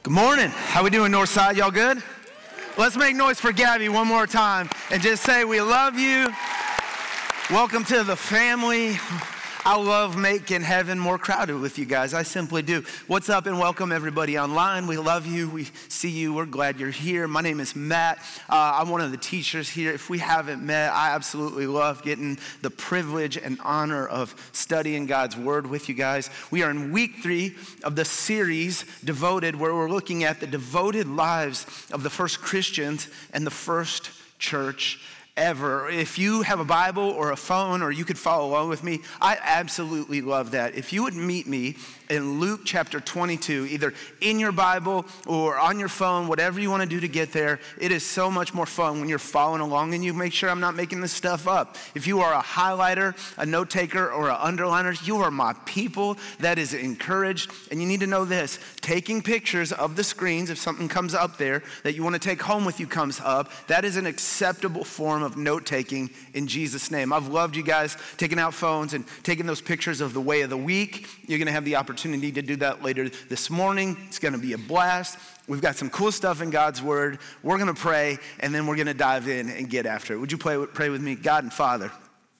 Good morning. How we doing, Northside? Y'all good? Let's make noise for Gabby one more time and just say we love you. Welcome to the family. I love making heaven more crowded with you guys. I simply do. What's up and welcome everybody online. We love you. We see you. We're glad you're here. My name is Matt. I'm one of the teachers here. If we haven't met, I absolutely love getting the privilege and honor of studying God's word with you guys. We are in week 3 of the series Devoted, where we're looking at the devoted lives of the first Christians and the first church ever. If you have a Bible or a phone, or you could follow along with me, I absolutely love that. If you would meet me in Luke chapter 22, either in your Bible or on your phone, whatever you want to do to get there, it is so much more fun when you're following along and you make sure I'm not making this stuff up. If you are a highlighter, a note taker, or an underliner, you are my people. That is encouraged. And you need to know this, taking pictures of the screens, if something comes up there that you want to take home with you comes up, that is an acceptable form of note-taking in Jesus' name. I've loved you guys taking out phones and taking those pictures of the way of the week. You're going to have the opportunity to do that later this morning. It's going to be a blast. We've got some cool stuff in God's word. We're going to pray, and then we're going to dive in and get after it. Would you pray with me? God and Father,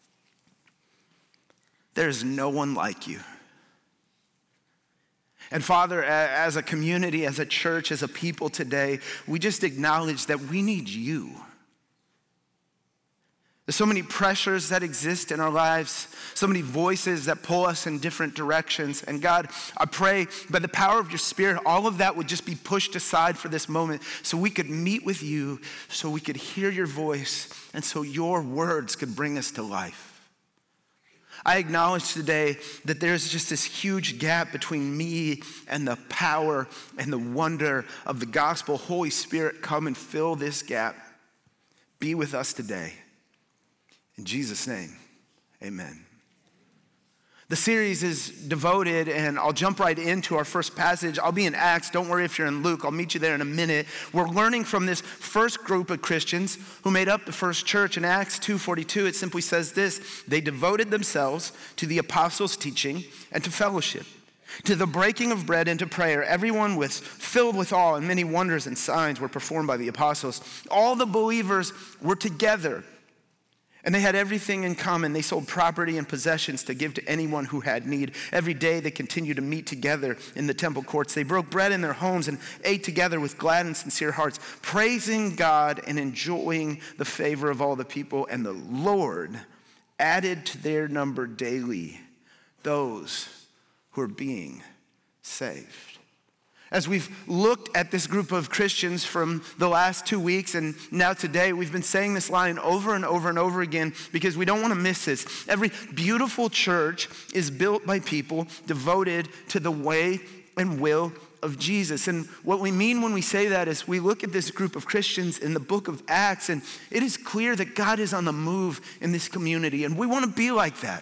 there's no one like you. And Father, as a community, as a church, as a people today, we just acknowledge that we need you. There's so many pressures that exist in our lives, so many voices that pull us in different directions. And God, I pray by the power of your Spirit, all of that would just be pushed aside for this moment so we could meet with you, so we could hear your voice, and so your words could bring us to life. I acknowledge today that there's just this huge gap between me and the power and the wonder of the gospel. Holy Spirit, come and fill this gap. Be with us today. In Jesus' name, amen. The series is devoted, and I'll jump right into our first passage. I'll be in Acts. Don't worry if you're in Luke. I'll meet you there in a minute. We're learning from this first group of Christians who made up the first church. In Acts 2:42, it simply says this: they devoted themselves to the apostles' teaching and to fellowship, to the breaking of bread and to prayer. Everyone was filled with awe, and many wonders and signs were performed by the apostles. All the believers were together, and they had everything in common. They sold property and possessions to give to anyone who had need. Every day they continued to meet together in the temple courts. They broke bread in their homes and ate together with glad and sincere hearts, praising God and enjoying the favor of all the people. And the Lord added to their number daily those who are being saved. As we've looked at this group of Christians from the last 2 weeks and now today, we've been saying this line over and over and over again because we don't want to miss this. Every beautiful church is built by people devoted to the way and will of Jesus. And what we mean when we say that is we look at this group of Christians in the book of Acts, and it is clear that God is on the move in this community, and we want to be like that.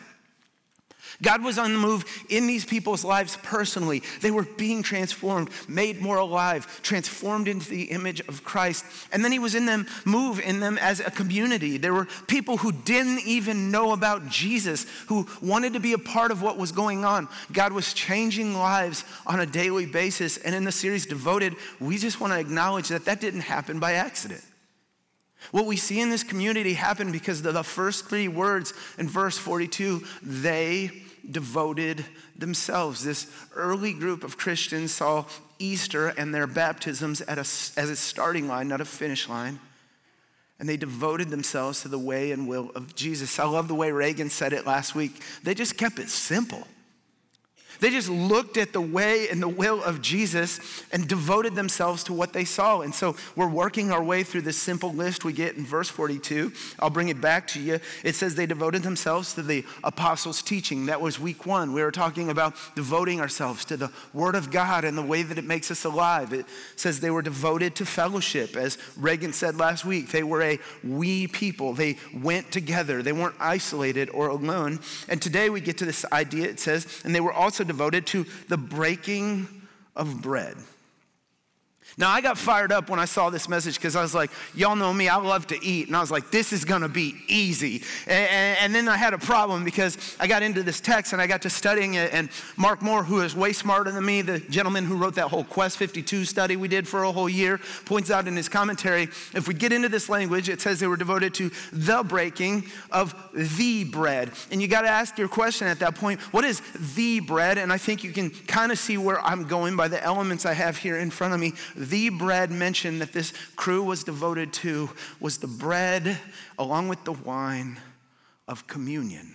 God was on the move in these people's lives personally. They were being transformed, made more alive, transformed into the image of Christ. And then he was in them, move in them as a community. There were people who didn't even know about Jesus, who wanted to be a part of what was going on. God was changing lives on a daily basis. And in the series Devoted, we just want to acknowledge that that didn't happen by accident. What we see in this community happened because of the first 3 words in verse 42, they devoted themselves. This early group of Christians saw Easter and their baptisms as a starting line, not a finish line. And they devoted themselves to the way and will of Jesus. I love the way Reagan said it last week. They just kept it simple. They just looked at the way and the will of Jesus and devoted themselves to what they saw. And so we're working our way through this simple list we get in verse 42. I'll bring it back to you. It says they devoted themselves to the apostles' teaching. That was week 1. We were talking about devoting ourselves to the word of God and the way that it makes us alive. It says they were devoted to fellowship. As Reagan said last week, they were a we people. They went together. They weren't isolated or alone. And today we get to this idea. It says, and they were also devoted to the breaking of bread. Now, I got fired up when I saw this message because I was like, y'all know me, I love to eat. And I was like, this is going to be easy. And then I had a problem because I got into this text and I got to studying it. And Mark Moore, who is way smarter than me, the gentleman who wrote that whole Quest 52 study we did for a whole year, points out in his commentary, if we get into this language, it says they were devoted to the breaking of the bread. And you got to ask your question at that point, what is the bread? And I think you can kind of see where I'm going by the elements I have here in front of me. The bread mentioned that this crew was devoted to was the bread along with the wine of communion.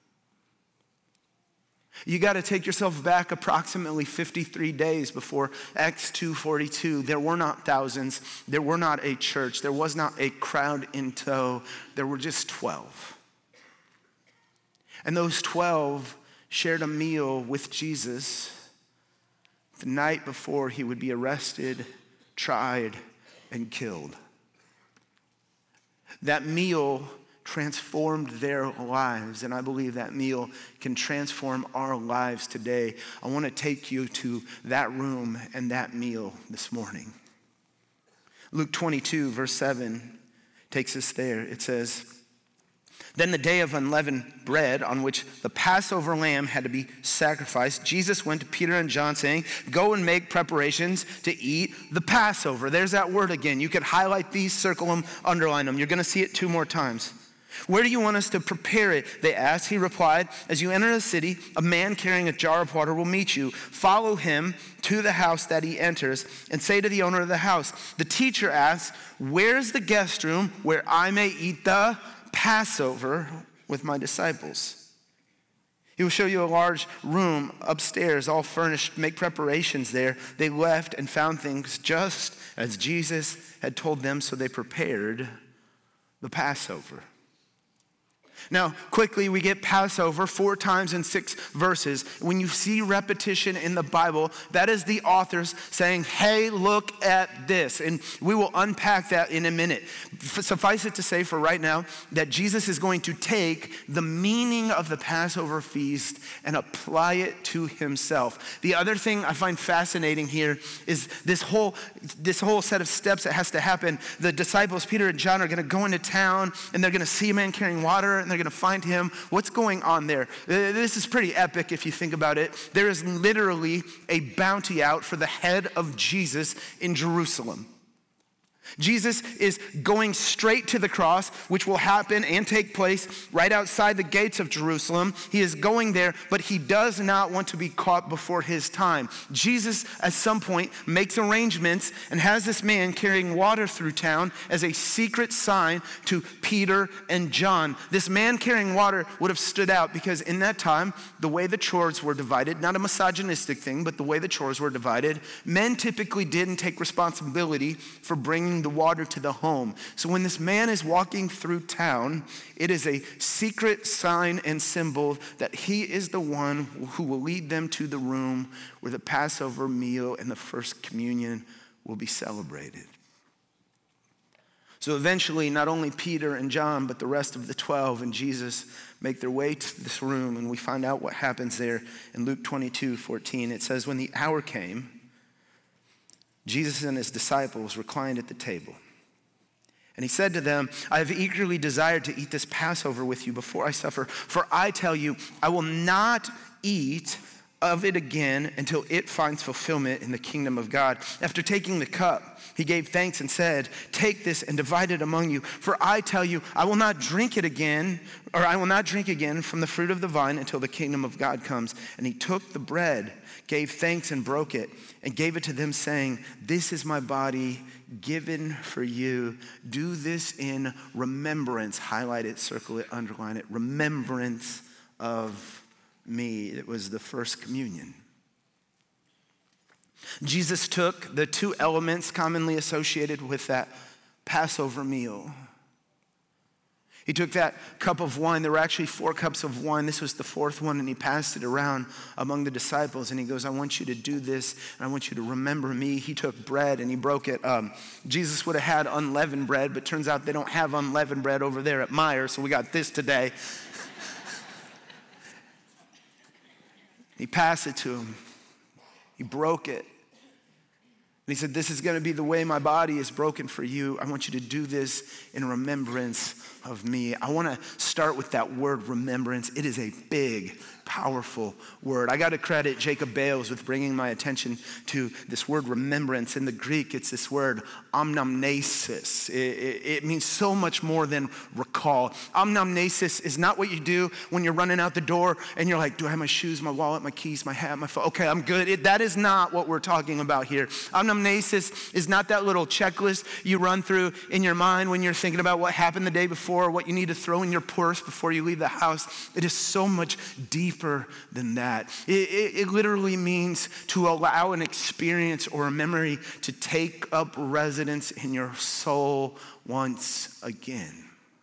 You got to take yourself back approximately 53 days before Acts 2:42. There were not thousands. There were not a church. There was not a crowd in tow. There were just 12. And those 12 shared a meal with Jesus the night before he would be arrested, tried, and killed. That meal transformed their lives, and I believe that meal can transform our lives today. I want to take you to that room and that meal this morning. Luke 22, verse 7 takes us there. It says, then the day of unleavened bread on which the Passover lamb had to be sacrificed, Jesus went to Peter and John saying, go and make preparations to eat the Passover. There's that word again. You could highlight these, circle them, underline them. You're going to see it 2 more times. Where do you want us to prepare it? They asked. He replied, as you enter the city, a man carrying a jar of water will meet you. Follow him to the house that he enters and say to the owner of the house, the teacher asks, where's the guest room where I may eat the Passover with my disciples? He will show you a large room upstairs, all furnished. Make preparations there. They left and found things just as Jesus had told them, so they prepared the Passover. Now, quickly, we get Passover 4 times in 6 verses. When you see repetition in the Bible, that is the authors saying, hey, look at this. And we will unpack that in a minute. Suffice it to say for right now that Jesus is going to take the meaning of the Passover feast and apply it to himself. The other thing I find fascinating here is this whole set of steps that has to happen. The disciples, Peter and John, are going to go into town and they're going to see a man carrying water and they're going to find him. What's going on there? This is pretty epic if you think about it. There is literally a bounty out for the head of Jesus in Jerusalem. Jesus is going straight to the cross, which will happen and take place right outside the gates of Jerusalem. He is going there, but he does not want to be caught before his time. Jesus, at some point, makes arrangements and has this man carrying water through town as a secret sign to Peter and John. This man carrying water would have stood out because in that time, the way the chores were divided, not a misogynistic thing, but the way the chores were divided, men typically didn't take responsibility for bringing the water to the home. So when this man is walking through town, it is a secret sign and symbol that he is the one who will lead them to the room where the Passover meal and the first communion will be celebrated. So eventually, not only Peter and John, but the rest of the 12 and Jesus make their way to this room, and we find out what happens there in Luke 22:14. It says, when the hour came, Jesus and his disciples reclined at the table. And he said to them, I have eagerly desired to eat this Passover with you before I suffer. For I tell you, I will not eat of it again until it finds fulfillment in the kingdom of God. After taking the cup, he gave thanks and said, take this and divide it among you. For I tell you, I will not drink again from the fruit of the vine until the kingdom of God comes. And he took the bread, gave thanks and broke it, and gave it to them, saying, this is my body given for you. Do this in remembrance. Highlight it, circle it, underline it. Remembrance of me. It was the first communion. Jesus took the 2 elements commonly associated with that Passover meal. He took that cup of wine. There were actually 4 cups of wine. This was the 4th one, and he passed it around among the disciples. And he goes, I want you to do this, and I want you to remember me. He took bread, and he broke it. Jesus would have had unleavened bread, but turns out they don't have unleavened bread over there at Meijer, so we got this today. He passed it to him. He broke it. And he said, this is going to be the way my body is broken for you. I want you to do this in remembrance of me. I want to start with that word remembrance. It is a big, powerful word. I got to credit Jacob Bales with bringing my attention to this word remembrance. In the Greek, it's this word anamnesis. It means so much more than recall. Anamnesis is not what you do when you're running out the door and you're like, do I have my shoes, my wallet, my keys, my hat, my phone? Okay, I'm good. That is not what we're talking about here. Anamnesis is not that little checklist you run through in your mind when you're thinking about what happened the day before, what you need to throw in your purse before you leave the house. It is so much deeper than that. It literally means to allow an experience or a memory to take up residence in your soul once again.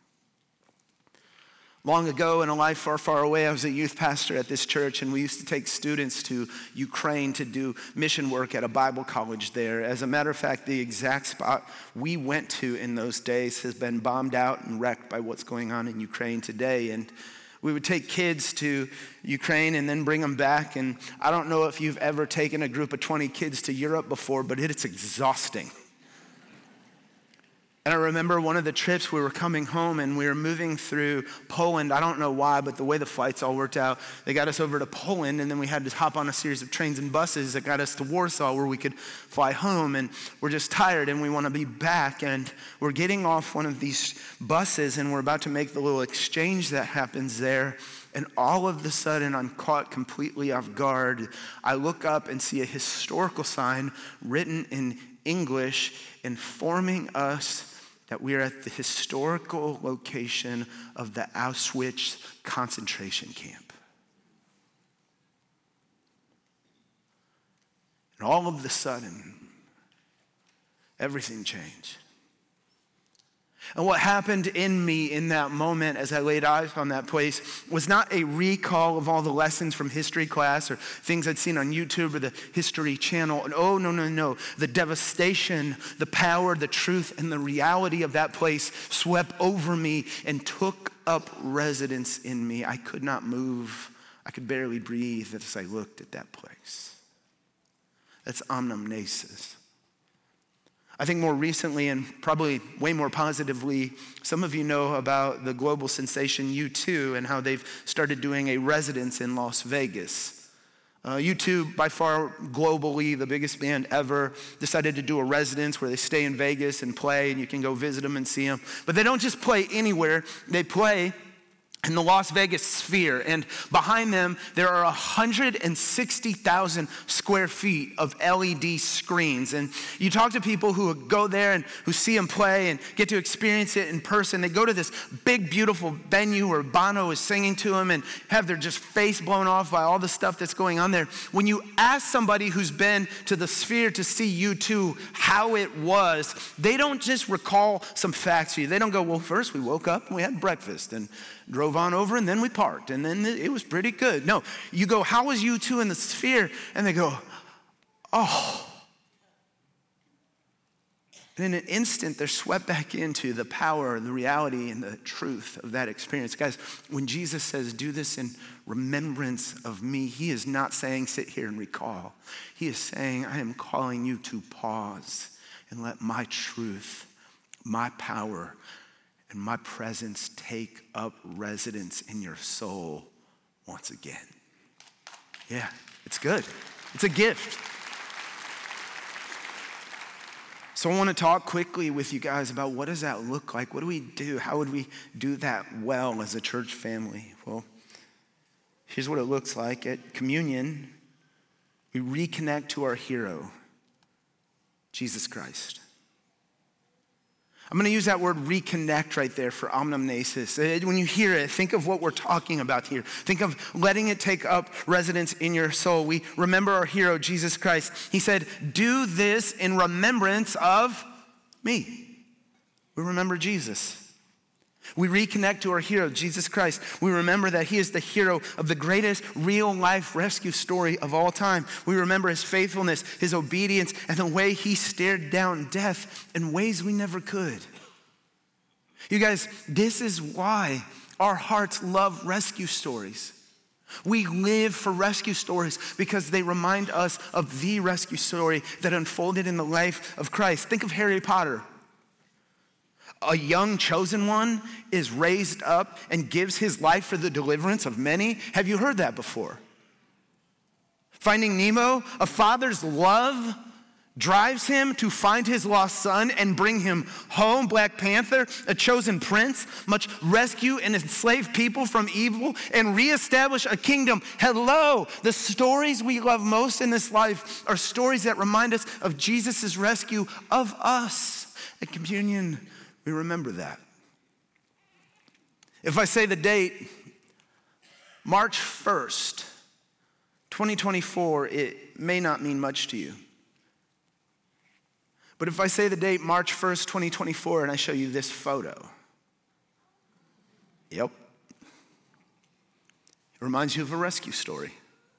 Long ago, in a life far, far away, I was a youth pastor at this church, and we used to take students to Ukraine to do mission work at a Bible college there. As a matter of fact, the exact spot we went to in those days has been bombed out and wrecked by what's going on in Ukraine today. And we would take kids to Ukraine and then bring them back. And I don't know if you've ever taken a group of 20 kids to Europe before, but it's exhausting. And I remember one of the trips, we were coming home and we were moving through Poland. I don't know why, but the way the flights all worked out, they got us over to Poland, and then we had to hop on a series of trains and buses that got us to Warsaw where we could fly home. And we're just tired and we want to be back. And we're getting off one of these buses and we're about to make the little exchange that happens there. And all of a sudden, I'm caught completely off guard. I look up and see a historical sign written in English informing us that we are at the historical location of the Auschwitz concentration camp. And all of a sudden, everything changed. And what happened in me in that moment as I laid eyes on that place was not a recall of all the lessons from history class or things I'd seen on YouTube or the History Channel. And oh, no. The devastation, the power, the truth, and the reality of that place swept over me and took up residence in me. I could not move. I could barely breathe as I looked at that place. That's anamnesis. I think more recently, and probably way more positively, some of you know about the global sensation U2 and how they've started doing a residence in Las Vegas. U2, by far globally the biggest band ever, decided to do a residence where they stay in Vegas and play, and you can go visit them and see them. But they don't just play anywhere, they play in the Las Vegas Sphere, and behind them, there are 160,000 square feet of LED screens. And you talk to people who go there and who see them play and get to experience it in person. They go to this big, beautiful venue where Bono is singing to them and have their just face blown off by all the stuff that's going on there. When you ask somebody who's been to the Sphere to see U2 how it was, they don't just recall some facts to you. They don't go, well, first we woke up and we had breakfast and drove on over, and then we parked, and then it was pretty good. No, you go, how was U2 in the Sphere? And they go, oh. And in an instant, they're swept back into the power, the reality, and the truth of that experience. Guys, when Jesus says, do this in remembrance of me, he is not saying sit here and recall. He is saying, I am calling you to pause and let my truth, my power, and my presence take up residence in your soul once again. Yeah, it's good. It's a gift. So I want to talk quickly with you guys about what does that look like? What do we do? How would we do that well as a church family? Well, here's what it looks like. At communion, we reconnect to our hero, Jesus Christ. I'm going to use that word reconnect right there for anamnesis. When you hear it, think of what we're talking about here. Think of letting it take up residence in your soul. We remember our hero, Jesus Christ. He said, do this in remembrance of me. We remember Jesus. We reconnect to our hero, Jesus Christ. We remember that he is the hero of the greatest real life rescue story of all time. We remember his faithfulness, his obedience, and the way he stared down death in ways we never could. You guys, this is why our hearts love rescue stories. We live for rescue stories because they remind us of the rescue story that unfolded in the life of Christ. Think of Harry Potter. A young chosen one is raised up and gives his life for the deliverance of many. Have you heard that before? Finding Nemo, a father's love drives him to find his lost son and bring him home. Black Panther, a chosen prince, must rescue and enslave people from evil and reestablish a kingdom. Hello, the stories we love most in this life are stories that remind us of Jesus' rescue of us. At communion, we remember that. If I say the date, March 1st, 2024, it may not mean much to you. But if I say the date, March 1st, 2024, and I show you this photo, yep, it reminds you of a rescue story.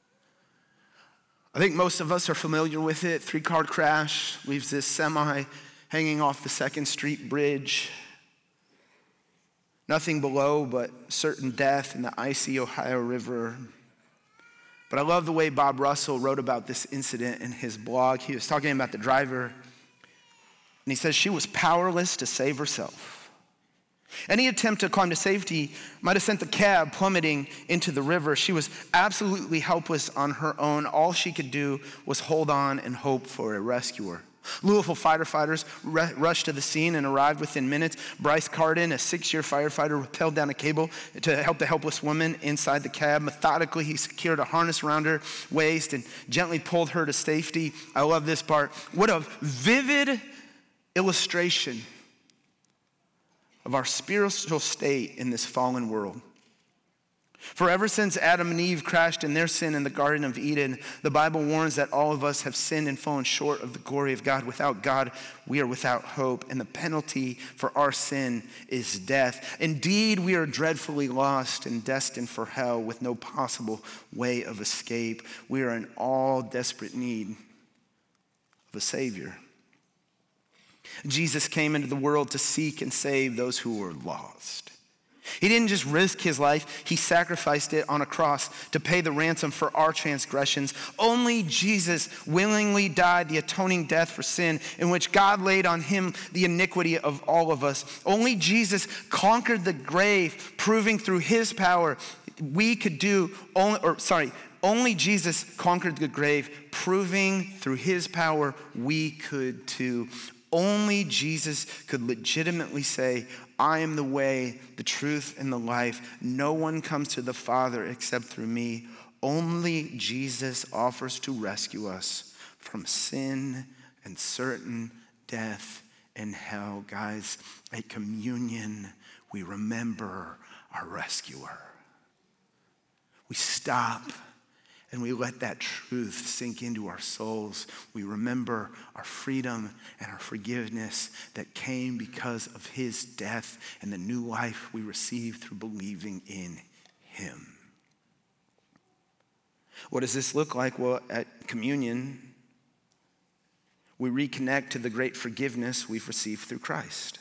I think most of us are familiar with it. 3-car crash leaves this semi hanging off the 2nd Street Bridge. Nothing below but certain death in the icy Ohio River. But I love the way Bob Russell wrote about this incident in his blog. He was talking about the driver. And he says she was powerless to save herself. Any attempt to climb to safety might have sent the cab plummeting into the river. She was absolutely helpless on her own. All she could do was hold on and hope for a rescuer. Louisville firefighters rushed to the scene and arrived within minutes. Bryce Carden, a 6-year firefighter, rappelled down a cable to help the helpless woman inside the cab. Methodically, he secured a harness around her waist and gently pulled her to safety. I love this part. What a vivid illustration of our spiritual state in this fallen world. For ever since Adam and Eve crashed in their sin in the Garden of Eden, the Bible warns that all of us have sinned and fallen short of the glory of God. Without God, we are without hope, and the penalty for our sin is death. Indeed, we are dreadfully lost and destined for hell with no possible way of escape. We are in all desperate need of a Savior. Jesus came into the world to seek and save those who were lost. He didn't just risk his life, he sacrificed it on a cross to pay the ransom for our transgressions. Only Jesus willingly died the atoning death for sin, in which God laid on him the iniquity of all of us. Only Jesus conquered the grave, proving through his power only Jesus conquered the grave, proving through his power we could too. Only Jesus could legitimately say, I am the way, the truth, and the life. No one comes to the Father except through me. Only Jesus offers to rescue us from sin and certain death and hell. Guys, at communion, we remember our rescuer. We stop and we let that truth sink into our souls. We remember our freedom and our forgiveness that came because of his death and the new life we receive through believing in him. What does this look like? Well, at communion, we reconnect to the great forgiveness we've received through Christ.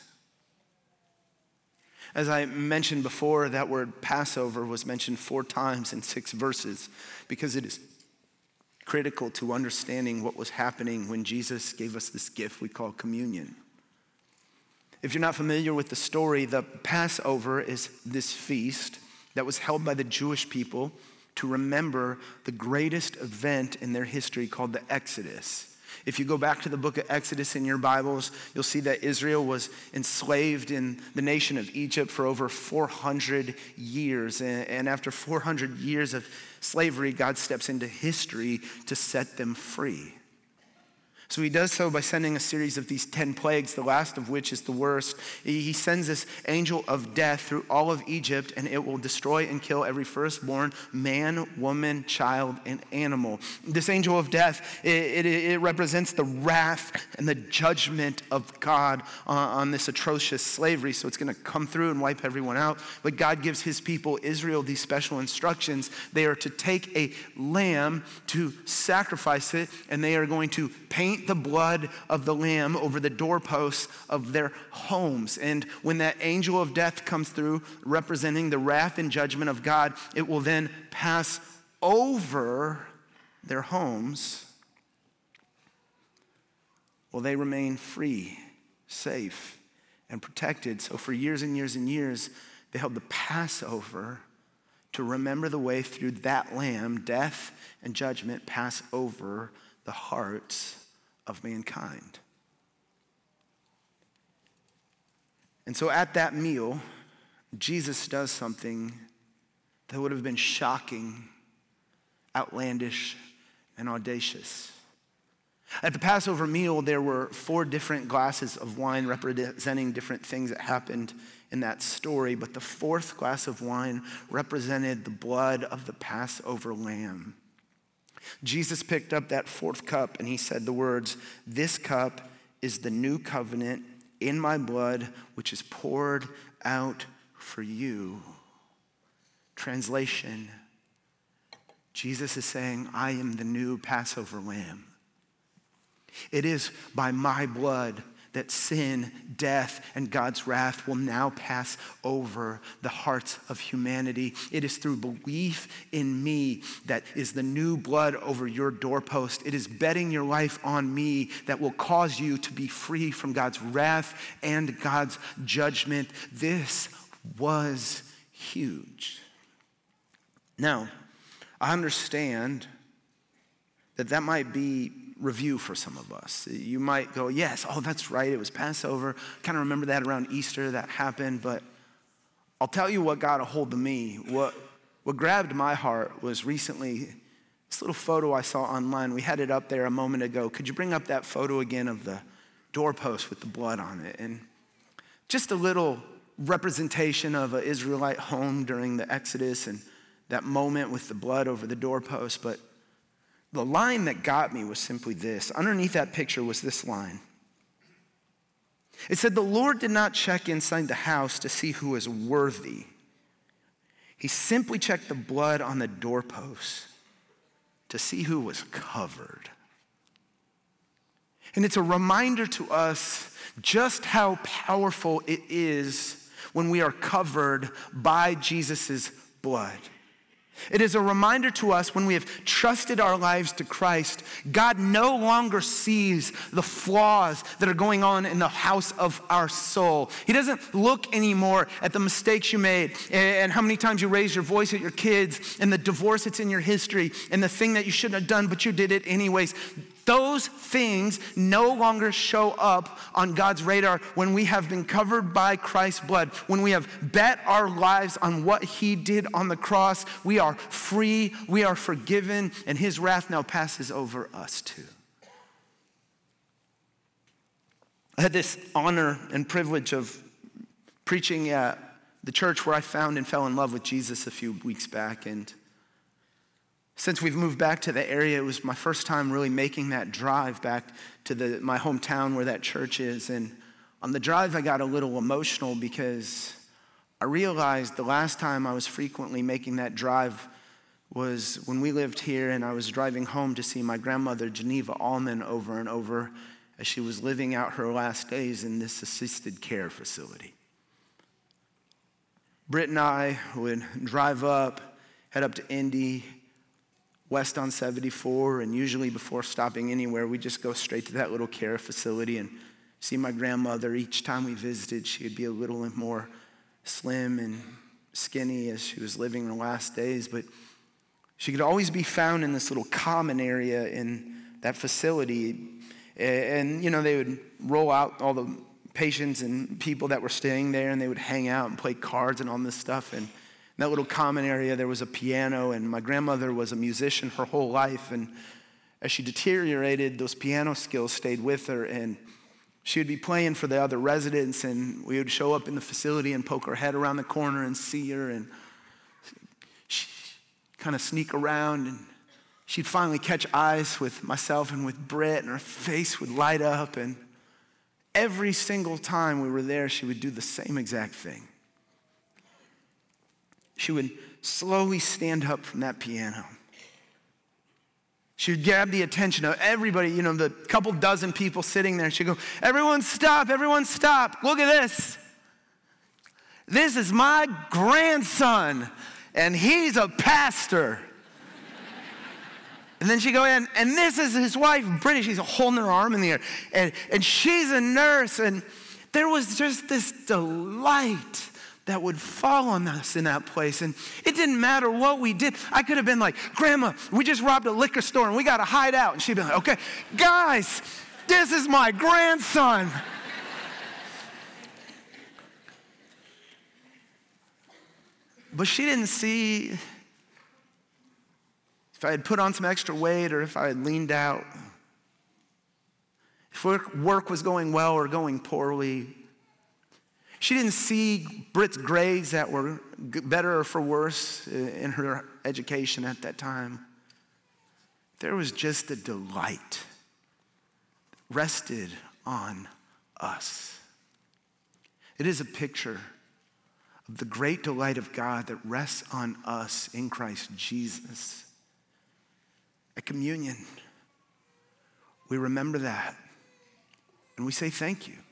As I mentioned before, that word Passover was mentioned 4 times in 6 verses because it is critical to understanding what was happening when Jesus gave us this gift we call communion. If you're not familiar with the story, the Passover is this feast that was held by the Jewish people to remember the greatest event in their history called the Exodus. If you go back to the book of Exodus in your Bibles, you'll see that Israel was enslaved in the nation of Egypt for over 400 years. And after 400 years of slavery, God steps into history to set them free. So he does so by sending a series of these 10 plagues, the last of which is the worst. He sends this angel of death through all of Egypt, and it will destroy and kill every firstborn man, woman, child, and animal. This angel of death, it represents the wrath and the judgment of God on this atrocious slavery. So it's going to come through and wipe everyone out. But God gives his people, Israel, these special instructions. They are to take a lamb to sacrifice it, and they are going to paint plead the blood of the Lamb over the doorposts of their homes. And when that angel of death comes through, representing the wrath and judgment of God, it will then pass over their homes. Well, they remain free, safe, and protected. So for years and years and years, they held the Passover to remember the way through that lamb, death and judgment pass over the hearts of mankind. And so at that meal, Jesus does something that would have been shocking, outlandish, and audacious. At the Passover meal, there were 4 different glasses of wine representing different things that happened in that story, but the 4th glass of wine represented the blood of the Passover lamb. Jesus picked up that 4th cup and he said the words, "This cup is the new covenant in my blood, which is poured out for you." Translation, Jesus is saying, I am the new Passover lamb. It is by my blood that sin, death, and God's wrath will now pass over the hearts of humanity. It is through belief in me that is the new blood over your doorpost. It is betting your life on me that will cause you to be free from God's wrath and God's judgment. This was huge. Now, I understand that might be review for some of us. You might go, yes, oh, that's right, it was Passover. Kind of remember that around Easter, that happened, but I'll tell you what got a hold of me. What grabbed my heart was recently this little photo I saw online. We had it up there a moment ago. Could you bring up that photo again of the doorpost with the blood on it? And just a little representation of an Israelite home during the Exodus and that moment with the blood over the doorpost, but the line that got me was simply this. Underneath that picture was this line. It said, "The Lord did not check inside the house to see who was worthy. He simply checked the blood on the doorpost to see who was covered." And it's a reminder to us just how powerful it is when we are covered by Jesus' blood. It is a reminder to us when we have trusted our lives to Christ, God no longer sees the flaws that are going on in the house of our soul. He doesn't look anymore at the mistakes you made and how many times you raised your voice at your kids and the divorce that's in your history and the thing that you shouldn't have done, but you did it anyways. Those things no longer show up on God's radar when we have been covered by Christ's blood. When we have bet our lives on what he did on the cross, we are free, we are forgiven, and his wrath now passes over us too. I had this honor and privilege of preaching at the church where I found and fell in love with Jesus a few weeks back, and since we've moved back to the area, it was my first time really making that drive back to my hometown where that church is. And on the drive, I got a little emotional because I realized the last time I was frequently making that drive was when we lived here and I was driving home to see my grandmother, Geneva Allman, over and over as she was living out her last days in this assisted care facility. Britt and I would drive up, head up to Indy, west on 74, and usually before stopping anywhere, we just go straight to that little care facility and see my grandmother. Each time we visited, she would be a little more slim and skinny as she was living her last days, but she could always be found in this little common area in that facility. And, they would roll out all the patients and people that were staying there, and they would hang out and play cards and all this stuff. And in that little common area, there was a piano, and my grandmother was a musician her whole life. And as she deteriorated, those piano skills stayed with her, and she would be playing for the other residents, and we would show up in the facility and poke our head around the corner and see her, and she'd kind of sneak around, and she'd finally catch eyes with myself and with Britt, and her face would light up, and every single time we were there, she would do the same exact thing. She would slowly stand up from that piano. She would grab the attention of everybody, the couple dozen people sitting there. She'd go, everyone stop, look at this. This is my grandson, and he's a pastor. And then she'd go in, and this is his wife, Brittany. She's holding her arm in the air, and she's a nurse, and there was just this delight that would fall on us in that place. And it didn't matter what we did. I could have been like, Grandma, we just robbed a liquor store and we got to hide out. And she'd be like, okay, guys, this is my grandson. But she didn't see if I had put on some extra weight or if I had leaned out, if work was going well or going poorly. She didn't see Britt's grades that were better or for worse in her education at that time. There was just a delight rested on us. It is a picture of the great delight of God that rests on us in Christ Jesus. At communion, we remember that and we say thank you.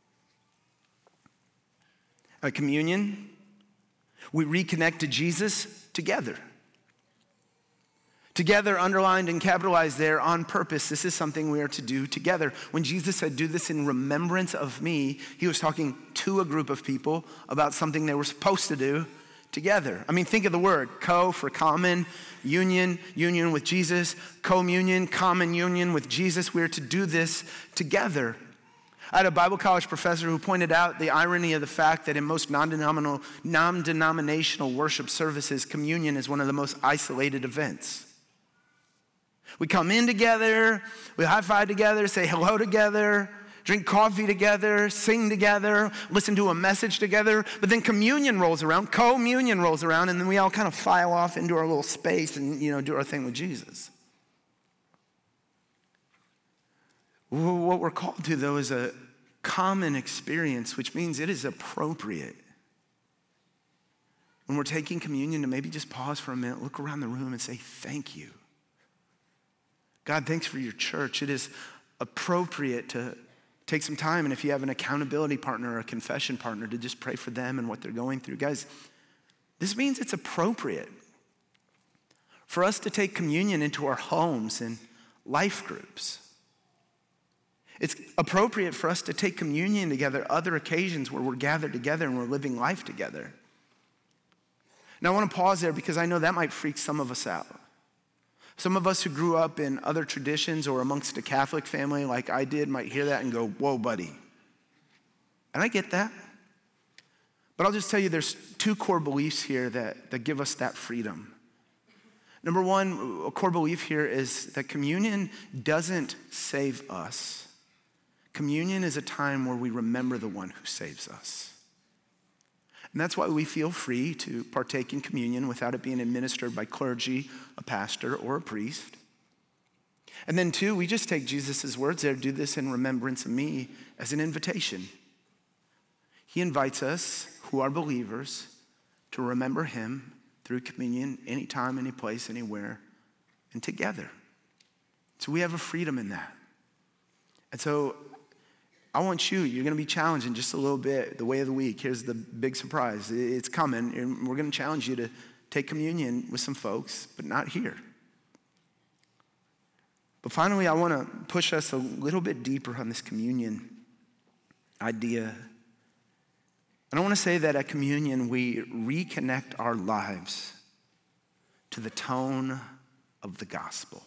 At communion, we reconnect to Jesus together. Together, underlined and capitalized there on purpose. This is something we are to do together. When Jesus said, do this in remembrance of me, he was talking to a group of people about something they were supposed to do together. I mean, think of the word, co for common, union with Jesus, communion, common union with Jesus. We are to do this together. I had a Bible college professor who pointed out the irony of the fact that in most non-denominational worship services, communion is one of the most isolated events. We come in together, we high-five together, say hello together, drink coffee together, sing together, listen to a message together, but then communion rolls around, communion rolls around, and then we all kind of file off into our little space and, do our thing with Jesus. What we're called to, though, is a common experience, which means it is appropriate when we're taking communion to maybe just pause for a minute, look around the room and say, thank you. God, thanks for your church. It is appropriate to take some time, and if you have an accountability partner or a confession partner, to just pray for them and what they're going through. Guys, this means it's appropriate for us to take communion into our homes and life groups. It's appropriate for us to take communion together other occasions where we're gathered together and we're living life together. Now I want to pause there because I know that might freak some of us out. Some of us who grew up in other traditions or amongst a Catholic family like I did might hear that and go, whoa, buddy. And I get that. But I'll just tell you there's two core beliefs here that give us that freedom. Number one, a core belief here is that communion doesn't save us. Communion is a time where we remember the one who saves us. And that's why we feel free to partake in communion without it being administered by clergy, a pastor, or a priest. And then two, we just take Jesus' words there, do this in remembrance of me, as an invitation. He invites us, who are believers, to remember him through communion anytime, any place, anywhere, and together. So we have a freedom in that. And so I want you're going to be challenged in just a little bit, the way of the week. Here's the big surprise. It's coming, and we're going to challenge you to take communion with some folks, but not here. But finally, I want to push us a little bit deeper on this communion idea. And I want to say that at communion, we reconnect our lives to the tone of the gospel.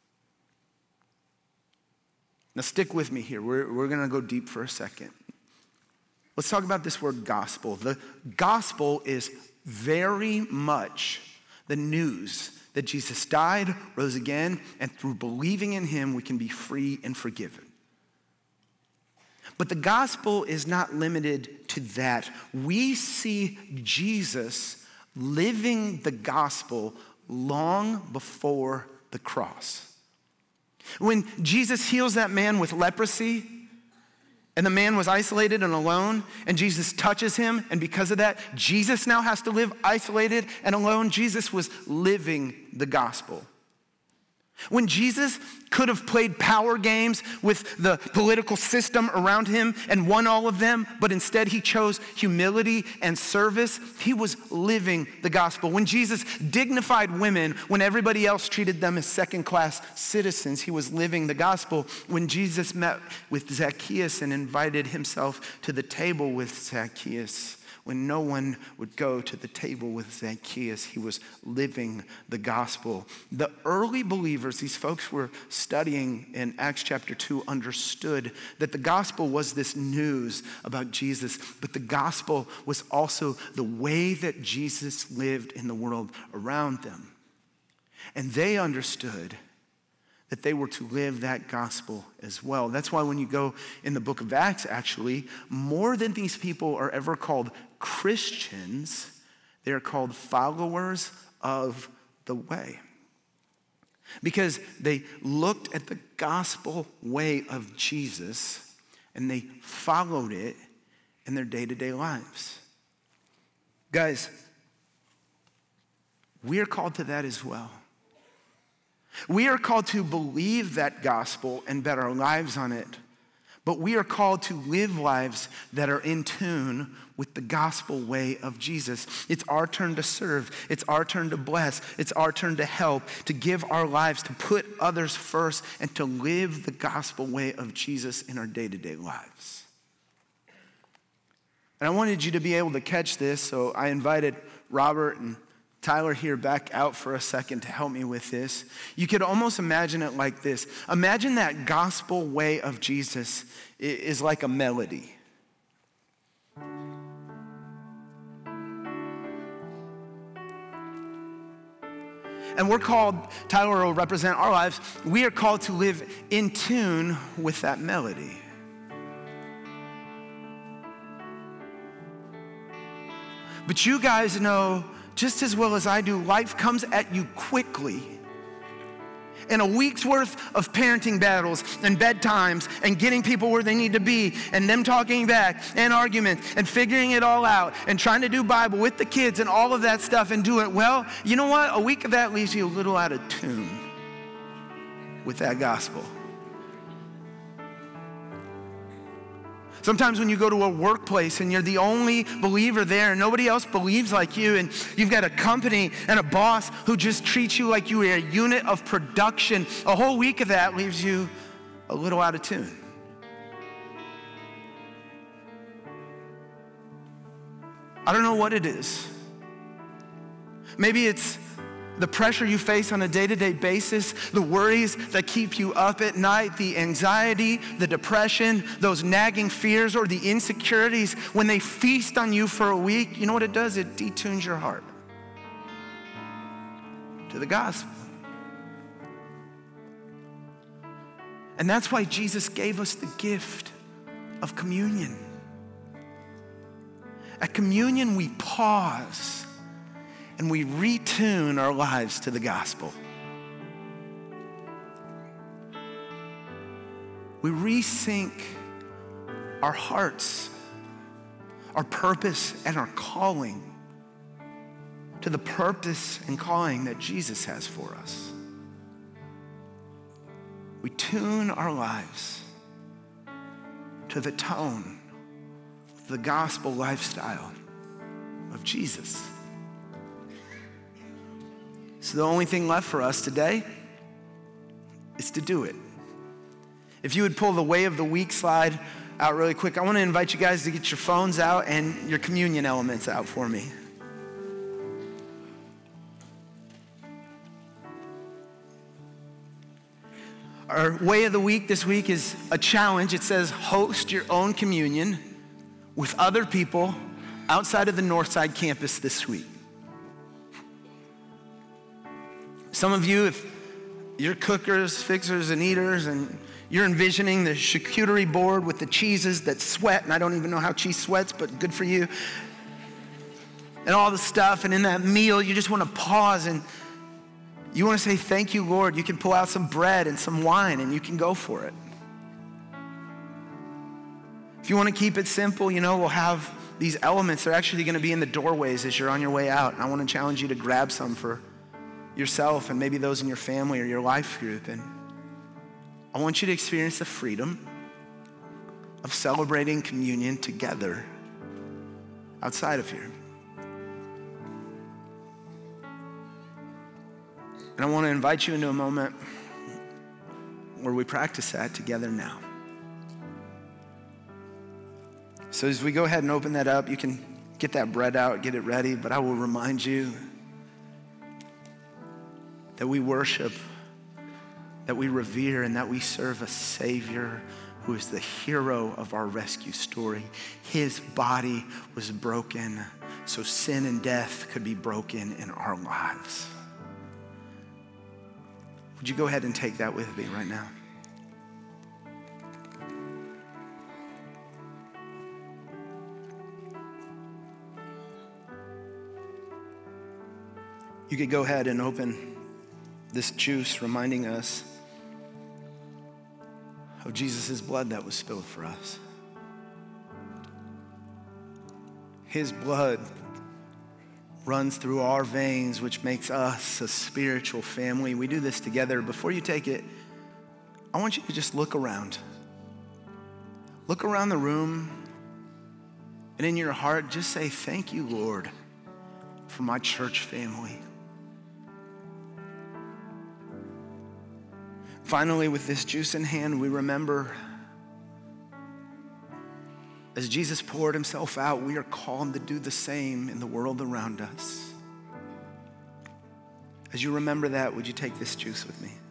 Now stick with me here. We're going to go deep for a second. Let's talk about this word gospel. The gospel is very much the news that Jesus died, rose again, and through believing in him, we can be free and forgiven. But the gospel is not limited to that. We see Jesus living the gospel long before the cross. When Jesus heals that man with leprosy, and the man was isolated and alone, and Jesus touches him, and because of that, Jesus now has to live isolated and alone. Jesus was living the gospel. When Jesus could have played power games with the political system around him and won all of them, but instead he chose humility and service, he was living the gospel. When Jesus dignified women when everybody else treated them as second-class citizens, he was living the gospel. When Jesus met with Zacchaeus and invited himself to the table with Zacchaeus, when no one would go to the table with Zacchaeus, he was living the gospel. The early believers, these folks were studying in Acts chapter 2, understood that the gospel was this news about Jesus, but the gospel was also the way that Jesus lived in the world around them. And they understood that they were to live that gospel as well. That's why when you go in the book of Acts, actually, more than these people are ever called Christians, they are called followers of the way. Because they looked at the gospel way of Jesus and they followed it in their day-to-day lives. Guys, we are called to that as well. We are called to believe that gospel and bet our lives on it, but we are called to live lives that are in tune with the gospel way of Jesus. It's our turn to serve. It's our turn to bless. It's our turn to help, to give our lives, to put others first, and to live the gospel way of Jesus in our day-to-day lives. And I wanted you to be able to catch this, so I invited Robert and Tyler here back out for a second to help me with this. You could almost imagine it like this. Imagine that gospel way of Jesus is like a melody. And we're called, Tyler will represent our lives, we are called to live in tune with that melody. But you guys know just as well as I do, life comes at you quickly. And a week's worth of parenting battles and bedtimes and getting people where they need to be and them talking back and arguments and figuring it all out and trying to do Bible with the kids and all of that stuff and do it well, you know what? A week of that leaves you a little out of tune with that gospel. Sometimes when you go to a workplace and you're the only believer there and nobody else believes like you, and you've got a company and a boss who just treats you like you are a unit of production, a whole week of that leaves you a little out of tune. I don't know what it is. Maybe it's the pressure you face on a day-to-day basis, the worries that keep you up at night, the anxiety, the depression, those nagging fears or the insecurities, when they feast on you for a week, you know what it does? It detunes your heart to the gospel. And that's why Jesus gave us the gift of communion. At communion, we pause and we retune our lives to the gospel. We resync our hearts, our purpose, and our calling to the purpose and calling that Jesus has for us. We tune our lives to the tone of the gospel lifestyle of Jesus. So the only thing left for us today is to do it. If you would pull the Way of the Week slide out really quick, I want to invite you guys to get your phones out and your communion elements out for me. Our Way of the Week this week is a challenge. It says host your own communion with other people outside of the Northside campus this week. Some of you, if you're cookers, fixers, and eaters, and you're envisioning the charcuterie board with the cheeses that sweat, and I don't even know how cheese sweats, but good for you, and all the stuff, and in that meal, you just want to pause, and you want to say, thank you, Lord. You can pull out some bread and some wine, and you can go for it. If you want to keep it simple, we'll have these elements. They're actually going to be in the doorways as you're on your way out, and I want to challenge you to grab some for yourself and maybe those in your family or your life group. And I want you to experience the freedom of celebrating communion together outside of here. And I want to invite you into a moment where we practice that together now. So as we go ahead and open that up, you can get that bread out, get it ready, but I will remind you that we worship, that we revere, and that we serve a Savior who is the hero of our rescue story. His body was broken so sin and death could be broken in our lives. Would you go ahead and take that with me right now? You could go ahead and open this juice, reminding us of Jesus' blood that was spilled for us. His blood runs through our veins, which makes us a spiritual family. We do this together. Before you take it, I want you to just look around. Look around the room, and in your heart, just say, thank you, Lord, for my church family. Finally, with this juice in hand, we remember as Jesus poured himself out, we are called to do the same in the world around us. As you remember that, would you take this juice with me?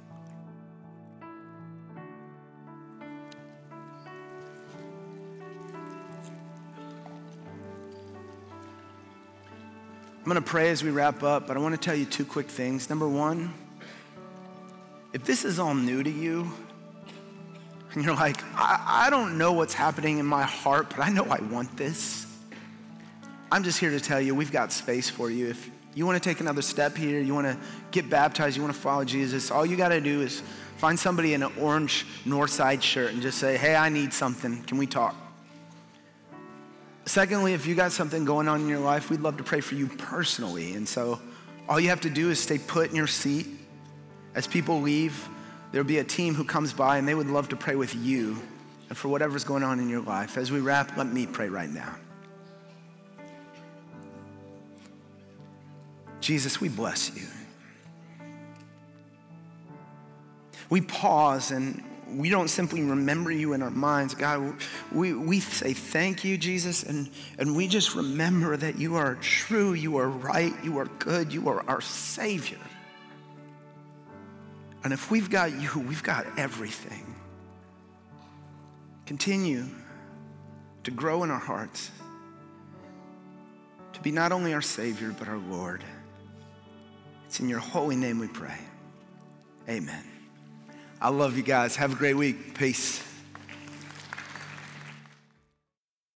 I'm going to pray as we wrap up, but I want to tell you two quick things. Number one, if this is all new to you, and you're like, I don't know what's happening in my heart, but I know I want this, I'm just here to tell you we've got space for you. If you want to take another step here, you want to get baptized, you want to follow Jesus, all you got to do is find somebody in an orange Northside shirt and just say, hey, I need something. Can we talk? Secondly, if you got something going on in your life, we'd love to pray for you personally. And so all you have to do is stay put in your seat. As people leave, there'll be a team who comes by and they would love to pray with you and for whatever's going on in your life. As we wrap, let me pray right now. Jesus, we bless you. We pause and we don't simply remember you in our minds. God, we say thank you, Jesus, and we just remember that you are true, you are right, you are good, you are our Savior. And if we've got you, we've got everything. Continue to grow in our hearts, to be not only our Savior, but our Lord. It's in your holy name we pray. Amen. I love you guys. Have a great week. Peace.